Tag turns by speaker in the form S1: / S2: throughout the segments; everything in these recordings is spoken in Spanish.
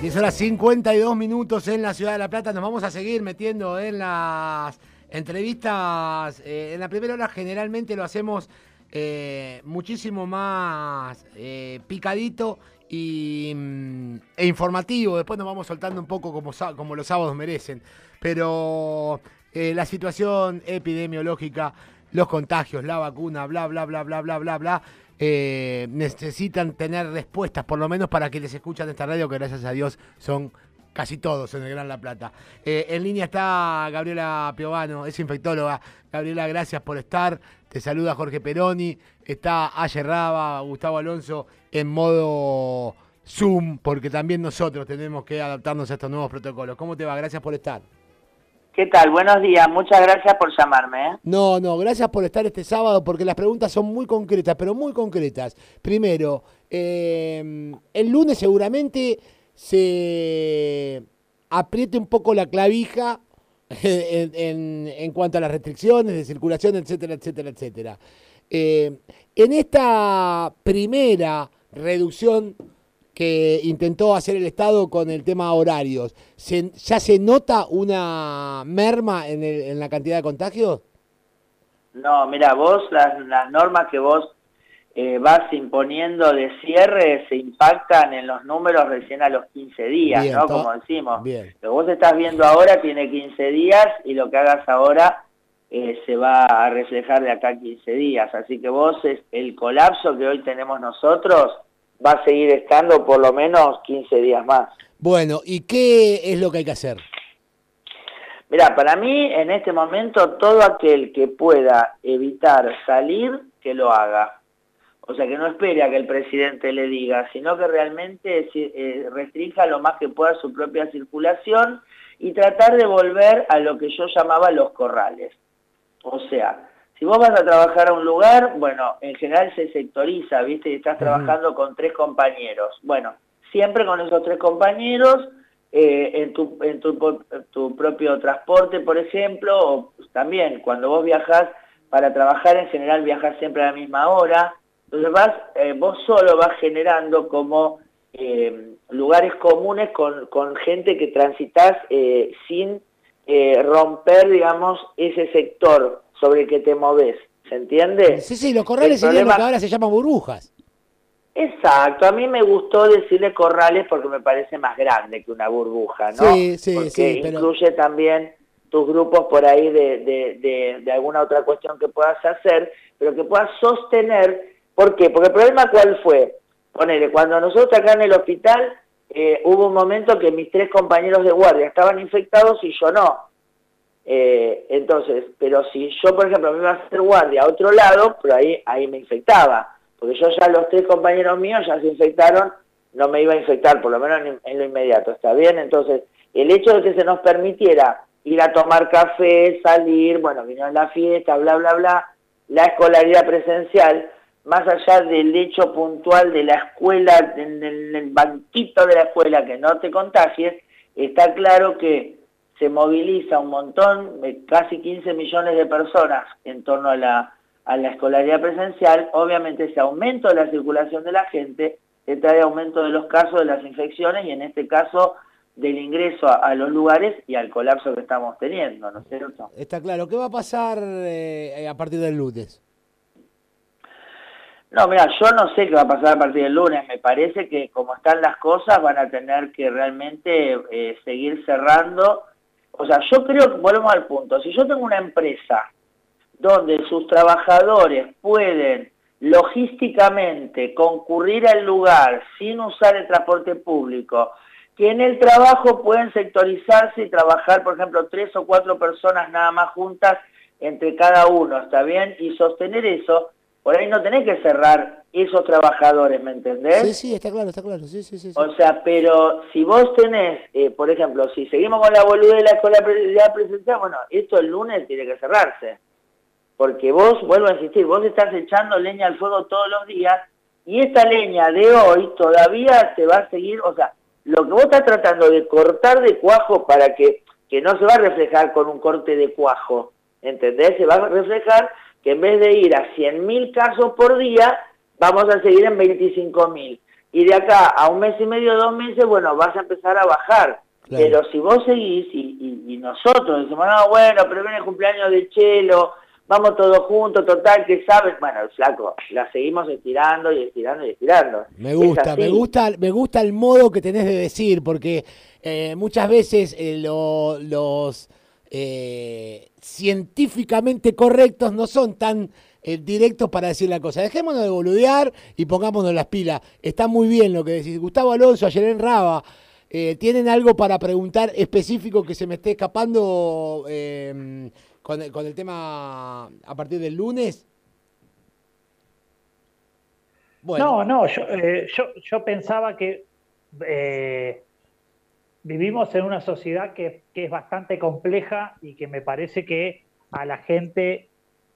S1: 10 horas 52 minutos en la ciudad de La Plata. Nos vamos a seguir metiendo en las entrevistas. En la primera hora generalmente lo hacemos muchísimo más picadito e informativo. Después nos vamos soltando un poco como los sábados merecen. Pero la situación epidemiológica, los contagios, la vacuna, bla, bla, bla, bla, bla, bla, bla. Necesitan tener respuestas, por lo menos para que les escuchan esta radio, que gracias a Dios son casi todos en el Gran La Plata. En línea está Gabriela Piovano, es infectóloga. Gabriela, gracias por estar. Te saluda Jorge Peroni. Está Ayer Raba, Gustavo Alonso en modo Zoom, porque también nosotros tenemos que adaptarnos a estos nuevos protocolos. ¿Cómo te va? Gracias por estar.
S2: ¿Qué tal? Buenos días, muchas gracias por llamarme.
S1: No, gracias por estar este sábado, porque las preguntas son muy concretas, pero muy concretas. Primero, el lunes seguramente se apriete un poco la clavija en cuanto a las restricciones de circulación, etcétera, etcétera, etcétera. En esta primera reducción que intentó hacer el Estado con el tema horarios, ¿ya se nota una merma en la cantidad de contagios?
S2: No, mira, vos, las normas que vos vas imponiendo de cierre se impactan en los números recién a los 15 días, bien, ¿no? Como decimos. Bien. Lo que vos estás viendo ahora tiene 15 días y lo que hagas ahora se va a reflejar de acá a 15 días. Así que vos, el colapso que hoy tenemos nosotros va a seguir estando por lo menos 15 días más.
S1: Bueno, ¿y qué es lo que hay que hacer?
S2: Mira, para mí en este momento todo aquel que pueda evitar salir, que lo haga. O sea, que no espere a que el presidente le diga, sino que realmente restrinja lo más que pueda su propia circulación y tratar de volver a lo que yo llamaba los corrales. O sea, si vos vas a trabajar a un lugar, bueno, en general se sectoriza, ¿viste? Y estás trabajando con 3 compañeros. Bueno, siempre con esos 3 compañeros, en tu propio transporte, por ejemplo, o también cuando vos viajás para trabajar, en general viajás siempre a la misma hora. Entonces vos solo vas generando como lugares comunes con gente que transitas sin romper, digamos, ese sector sobre el que te movés, ¿se entiende?
S1: Sí, los corrales serían lo que ahora se llaman burbujas.
S2: Exacto, a mí me gustó decirle corrales porque me parece más grande que una burbuja, ¿no? Porque incluye también tus grupos por ahí de alguna otra cuestión que puedas hacer, pero que puedas sostener. ¿Por qué? Porque el problema ¿cuál fue? Ponele, cuando nosotros acá en el hospital hubo un momento que mis 3 compañeros de guardia estaban infectados y yo no. Entonces, pero si yo, por ejemplo, me iba a hacer guardia a otro lado, pero ahí me infectaba. Porque yo ya los 3 compañeros míos ya se infectaron, no me iba a infectar, por lo menos en lo inmediato, ¿está bien? Entonces, el hecho de que se nos permitiera ir a tomar café, salir, bueno, vino la fiesta, bla, bla, bla, la escolaridad presencial, más allá del hecho puntual de la escuela, en el banquito de la escuela, que no te contagies, está claro que se moviliza un montón, casi 15 millones de personas en torno a la escolaridad presencial. Obviamente ese aumento de la circulación de la gente te trae aumento de los casos de las infecciones y en este caso del ingreso a los lugares y al colapso que estamos teniendo, ¿no es cierto?
S1: Está claro. ¿Qué va a pasar a partir del lunes?
S2: No, mira, yo no sé qué va a pasar a partir del lunes. Me parece que como están las cosas van a tener que realmente seguir cerrando. O sea, yo creo que volvemos al punto. Si yo tengo una empresa donde sus trabajadores pueden logísticamente concurrir al lugar sin usar el transporte público, que en el trabajo pueden sectorizarse y trabajar, por ejemplo, 3 o 4 personas nada más juntas entre cada uno, ¿está bien? Y sostener eso, por ahí no tenés que cerrar esos trabajadores, ¿me entendés?
S1: Sí, está claro, sí.
S2: O sea, pero si vos tenés, por ejemplo, si seguimos con la boludez de la escuela presencial, bueno, esto el lunes tiene que cerrarse. Porque vos, vuelvo a insistir, vos estás echando leña al fuego todos los días y esta leña de hoy todavía se va a seguir, o sea, lo que vos estás tratando de cortar de cuajo para que no se va a reflejar con un corte de cuajo, ¿entendés? Se va a reflejar que en vez de ir a 100.000 casos por día, vamos a seguir en 25.000. y de acá a 1 mes y medio, 2 meses, bueno, vas a empezar a bajar. Claro. Pero si vos seguís y nosotros decimos, no, bueno, pero viene el cumpleaños de Chelo, vamos todos juntos, total, que sabes, bueno, flaco, la seguimos estirando y estirando y estirando.
S1: Me gusta el modo que tenés de decir, porque muchas veces los científicamente correctos no son tan directos para decir la cosa. Dejémonos de boludear y pongámonos las pilas. Está muy bien lo que decís. Gustavo Alonso, ayer en Raba, ¿tienen algo para preguntar específico que se me esté escapando con el tema a partir del lunes?
S3: Bueno. No, yo pensaba que vivimos en una sociedad que es bastante compleja y que me parece que a la gente,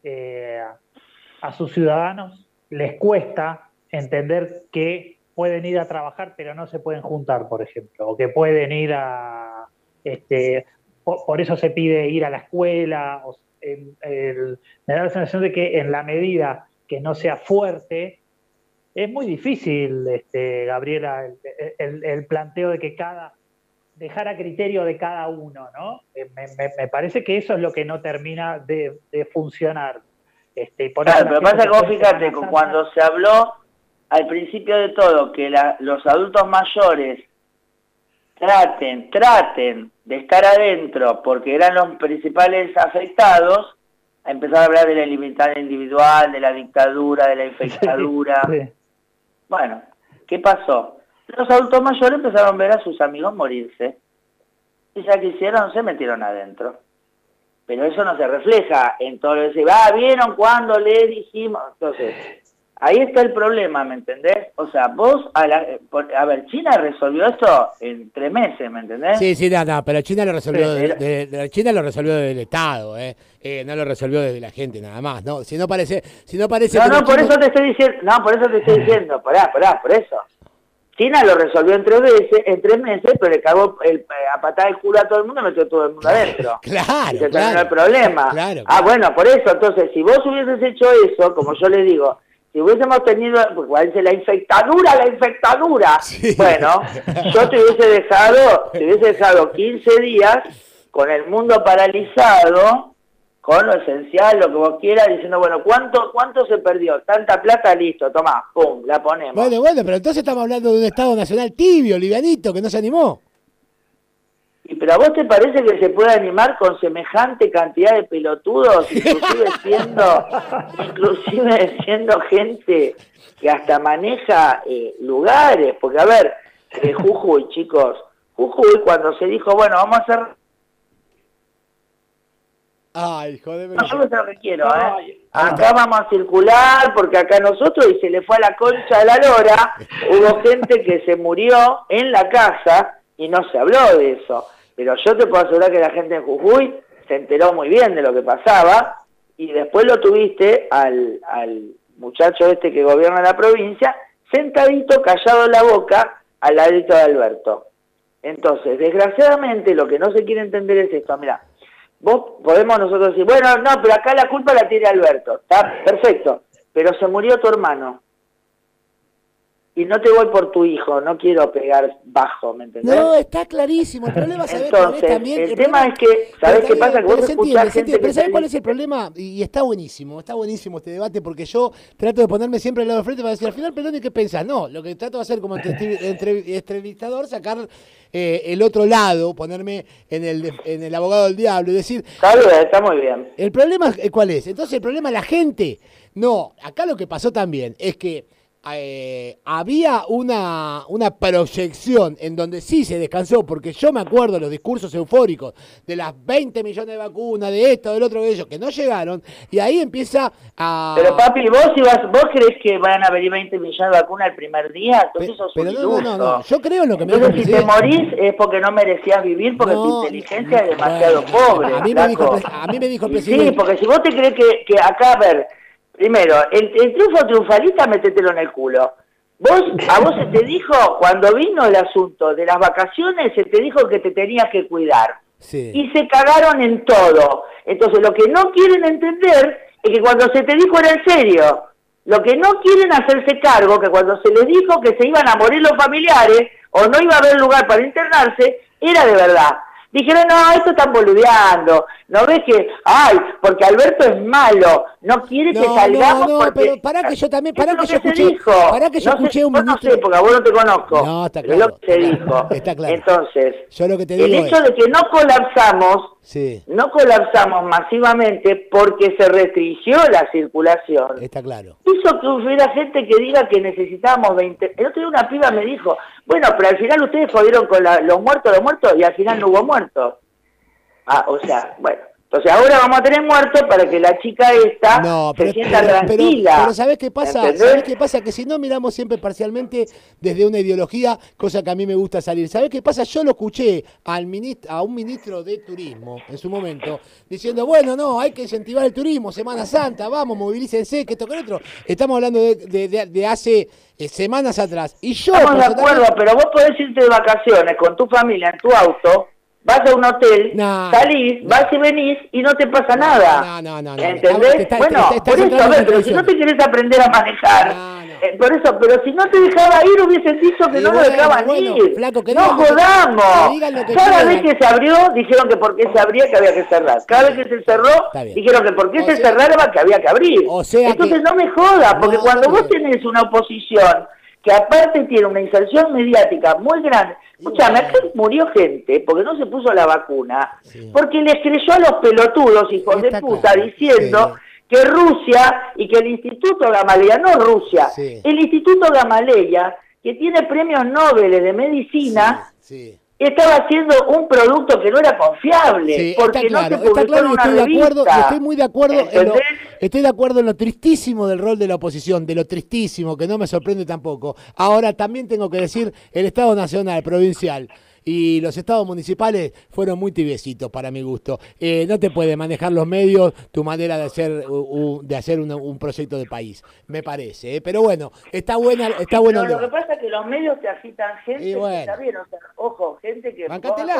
S3: a sus ciudadanos, les cuesta entender que pueden ir a trabajar pero no se pueden juntar, por ejemplo, o que pueden ir a... por eso se pide ir a la escuela. Me da la sensación de que en la medida que no sea fuerte, es muy difícil, Gabriela, el planteo de que dejar a criterio de cada uno, ¿no? Me parece que eso es lo que no termina de funcionar.
S2: Claro, pero pasa que vos fíjate, cuando se habló al principio de todo que los adultos mayores traten de estar adentro porque eran los principales afectados, a empezar a hablar de la libertad individual, de la dictadura, de la infectadura. Sí. Bueno, ¿qué pasó? Los adultos mayores empezaron a ver a sus amigos morirse. Y ya que hicieron, se metieron adentro. Pero eso no se refleja en todo lo que se ¿vieron cuando le dijimos? Entonces, ahí está el problema, ¿me entendés? O sea, vos, a ver, China resolvió esto en 3 meses, ¿me entendés?
S1: Sí, no, pero China lo resolvió China lo resolvió del Estado, no lo resolvió desde la gente nada más, ¿no? Si no parece
S2: No, por eso te estoy diciendo, por eso. China lo resolvió en 3 meses, pero le cagó a patada el culo a todo el mundo y metió todo el mundo adentro.
S1: Claro,
S2: y se terminó el problema.
S1: Claro.
S2: Bueno, por eso, entonces, si vos hubieses hecho eso, como yo les digo, si hubiésemos tenido, porque dice la infectadura, sí. Bueno, yo te hubiese dejado 15 días con el mundo paralizado, con lo esencial, lo que vos quieras, diciendo, bueno, ¿cuánto se perdió? Tanta plata, listo, tomá, pum, la ponemos.
S1: Bueno, pero entonces estamos hablando de un Estado nacional tibio, livianito, que no se animó.
S2: ¿Pero a vos te parece que se puede animar con semejante cantidad de pelotudos, inclusive siendo gente que hasta maneja lugares? Porque, a ver, Jujuy, chicos, cuando se dijo, bueno, vamos a hacer...
S1: Ay, joder.
S2: No, yo no sé lo que quiero, Acá vamos a circular, porque acá nosotros, y se le fue a la concha de la lora, hubo gente que se murió en la casa y no se habló de eso. Pero yo te puedo asegurar que la gente en Jujuy se enteró muy bien de lo que pasaba, y después lo tuviste al muchacho que gobierna la provincia, sentadito, callado en la boca, al ladito de Alberto. Entonces, desgraciadamente, lo que no se quiere entender es esto. Mirá, podemos nosotros decir, bueno, no, pero acá la culpa la tiene Alberto. Está perfecto, pero se murió tu hermano. Y no te voy por tu hijo, no quiero pegar bajo, ¿me entendés?
S1: No, está clarísimo. El problema,
S2: entonces, también, el tema es que, ¿sabés qué pasa? Que vos escuchás gente
S1: pero ¿sabés cuál es el problema? Y está buenísimo este debate, porque yo trato de ponerme siempre al lado de frente para decir, al final, perdón, ¿y qué pensás? No, lo que trato de hacer como entrevistador, sacar el otro lado, ponerme en el abogado del diablo y decir...
S2: Claro, está muy bien.
S1: ¿El problema cuál es? Entonces, el problema es la gente. No, acá lo que pasó también es que había una proyección en donde sí se descansó, porque yo me acuerdo de los discursos eufóricos de las 20 millones de vacunas, de esto, del otro, de ellos, que no llegaron, y ahí empieza a...
S2: Pero papi, vos crees que van a venir 20 millones de vacunas el primer día? Entonces sos un iluso. No,
S1: yo creo en lo que me dijo el
S2: presidente. Si te morís es porque no merecías vivir, porque tu inteligencia es demasiado pobre.
S1: A mí me dijo el presidente...
S2: Sí, porque si vos te crees que acá, a ver... Primero, el triunfo triunfalista, métetelo en el culo. A vos se te dijo, cuando vino el asunto de las vacaciones, se te dijo que te tenías que cuidar.
S1: Sí.
S2: Y se cagaron en todo. Entonces, lo que no quieren entender es que cuando se te dijo era en serio. Lo que no quieren hacerse cargo, que cuando se les dijo que se iban a morir los familiares o no iba a haber lugar para internarse, era de verdad. Dijeron, no, esto están boludeando, ¿no ves que, porque Alberto es malo, no quiere que salgamos porque...
S1: pero pará que yo también, pará que yo escuché un
S2: ministro... No sé, porque a vos no te conozco, no, está claro, es lo que se dijo.
S1: Está claro.
S2: Entonces,
S1: yo lo que te digo
S2: el hecho de que no colapsamos,
S1: sí,
S2: no colapsamos masivamente porque se restringió la circulación.
S1: Está claro.
S2: Hizo que hubiera gente que diga que necesitábamos 20... El otro día una piba me dijo, bueno, pero al final ustedes jodieron con los muertos, y al final no hubo muertos. O sea, bueno. Entonces ahora vamos a tener muertos para que la chica esta se sienta tranquila.
S1: Pero ¿sabés qué pasa? ¿Entendés? ¿Sabés qué pasa? Que si no miramos siempre parcialmente desde una ideología, cosa que a mí me gusta salir. ¿Sabés qué pasa? Yo lo escuché a un ministro de Turismo en su momento diciendo, bueno, no, hay que incentivar el turismo, Semana Santa, vamos, movilícense, que esto, que lo otro. Estamos hablando de hace semanas atrás. Y yo...
S2: Estamos de acuerdo, pero vos podés irte de vacaciones con tu familia en tu auto, vas a un hotel, salís, vas y venís y no te pasa nada. No. ¿Entendés? Bueno, por eso, a ver, pero si no te querés aprender a manejar, por eso, pero si no te dejaba ir, hubiesen dicho que no lo dejaban ir.
S1: Flaco,
S2: no jodamos. Cada vez que se abrió, dijeron que por qué se abría, que había que cerrar. Cada vez que se cerró, dijeron que por qué se cerraba, que había que abrir. Entonces no me jodas, porque cuando vos tenés una oposición que aparte tiene una inserción mediática muy grande. Escuchame, acá murió gente porque no se puso la vacuna, porque les creyó a los pelotudos, hijos de puta, diciendo que Rusia y que el Instituto Gamaleya, no Rusia, el Instituto Gamaleya, que tiene premios Nobel de medicina, estaba haciendo un producto que no era confiable, porque
S1: está claro,
S2: no se publicó en una revista.
S1: Estoy muy de acuerdo, estoy de acuerdo en lo tristísimo del rol de la oposición, de lo tristísimo, que no me sorprende tampoco. Ahora, también tengo que decir, el Estado Nacional, provincial y los estados municipales fueron muy tibiecitos para mi gusto. No te puede manejar los medios tu manera de hacer un proyecto de país, me parece. Pero bueno, está bueno.
S2: Pero lo que pasa es que los medios te agitan gente que está bien, o sea, ojo, gente que...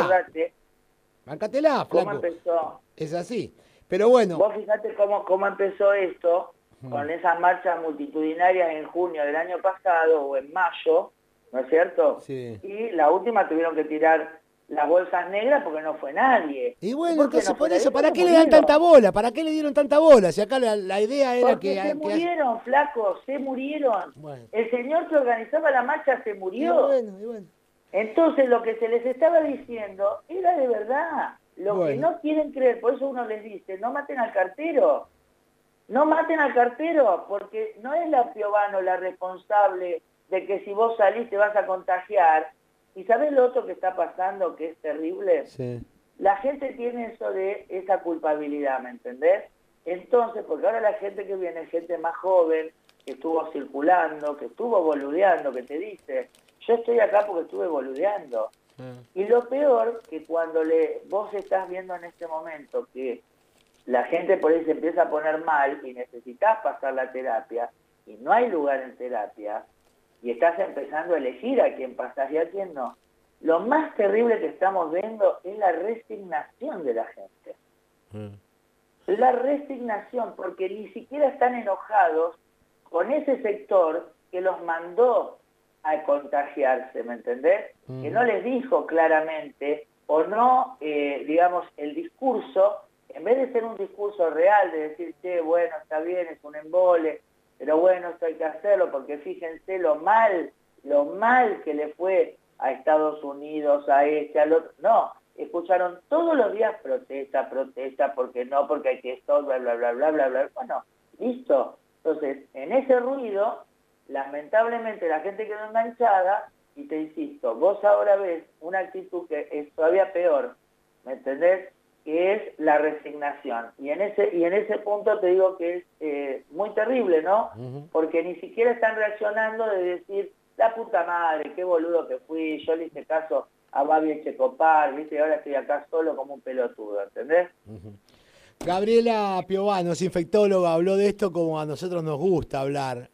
S1: Bancatela, flaco.
S2: ¿Cómo empezó?
S1: Es así, pero bueno.
S2: Vos fijate cómo empezó esto, con esas marchas multitudinarias en junio del año pasado o en mayo, ¿no es cierto?
S1: Sí.
S2: Y la última tuvieron que tirar las bolsas negras porque no fue nadie.
S1: Y bueno, entonces por eso, ¿para qué le dan tanta bola? ¿Para qué le dieron tanta bola? Si acá la idea era
S2: porque se murieron, flacos, se murieron. Bueno. El señor que organizaba la marcha se murió.
S1: Y bueno.
S2: Entonces lo que se les estaba diciendo era de verdad. Lo que no quieren creer, por eso uno les dice, no maten al cartero. No maten al cartero, porque no es la Piovano la responsable de que si vos salís te vas a contagiar. ¿Y sabés lo otro que está pasando, que es terrible?
S1: Sí.
S2: La gente tiene eso de esa culpabilidad, ¿me entendés? Entonces, porque ahora la gente que viene es gente más joven, que estuvo circulando, que estuvo boludeando, que te dice, yo estoy acá porque estuve boludeando. Y lo peor, que cuando vos estás viendo en este momento que la gente por ahí se empieza a poner mal y necesitas pasar la terapia, y no hay lugar en terapia, y estás empezando a elegir a quién pasás y a quién no. Lo más terrible que estamos viendo es la resignación de la gente. La resignación, porque ni siquiera están enojados con ese sector que los mandó a contagiarse, ¿me entendés? Que no les dijo claramente, o no, digamos, el discurso, en vez de ser un discurso real, de decir, che, bueno, está bien, es un embole, pero bueno, esto hay que hacerlo, porque fíjense lo mal que le fue a Estados Unidos, a al otro. No, escucharon todos los días protesta, porque no, porque hay que esto, bla, bla, bla, bla, bla, bla. Bueno, listo. Entonces, en ese ruido, lamentablemente la gente quedó enganchada, y te insisto, vos ahora ves una actitud que es todavía peor, ¿me entendés? Que es la resignación. Y en ese punto te digo que es muy terrible, ¿no? Porque ni siquiera están reaccionando de decir, la puta madre, qué boludo que fui, yo le hice caso a Babi Echecopar, ¿viste? Y ahora estoy acá solo como un pelotudo, ¿entendés?
S1: Gabriela Piovanos, infectóloga, habló de esto como a nosotros nos gusta hablar,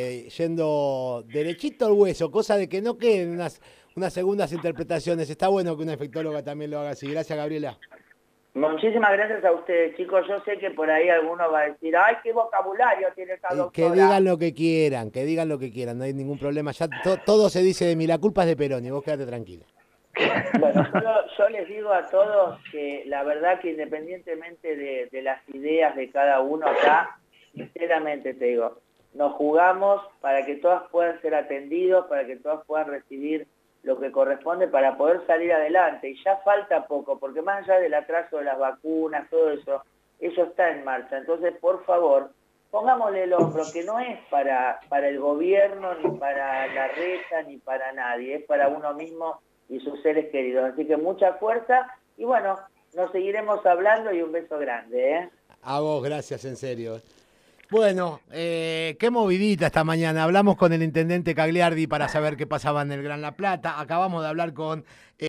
S1: yendo derechito al hueso, cosa de que no queden unas segundas interpretaciones. Está bueno que una infectóloga también lo haga así. Gracias, Gabriela.
S2: Muchísimas gracias a ustedes, chicos. Yo sé que por ahí alguno va a decir, ¡ay, qué vocabulario tiene esta doctora!
S1: Que digan lo que quieran, no hay ningún problema. Ya todo se dice de mí, la culpa es de Perón y vos quédate tranquila.
S2: Bueno, yo les digo a todos que la verdad que independientemente de las ideas de cada uno acá, sinceramente te digo, nos jugamos para que todas puedan ser atendidos, para que todas puedan recibir lo que corresponde para poder salir adelante. Y ya falta poco, porque más allá del atraso de las vacunas, todo eso está en marcha. Entonces, por favor, pongámosle el hombro, que no es para el gobierno, ni para la reta, ni para nadie, es para uno mismo y sus seres queridos. Así que mucha fuerza y bueno, nos seguiremos hablando y un beso grande.
S1: A vos, gracias, en serio. Bueno, qué movidita esta mañana. Hablamos con el intendente Cagliardi para saber qué pasaba en el Gran La Plata. Acabamos de hablar con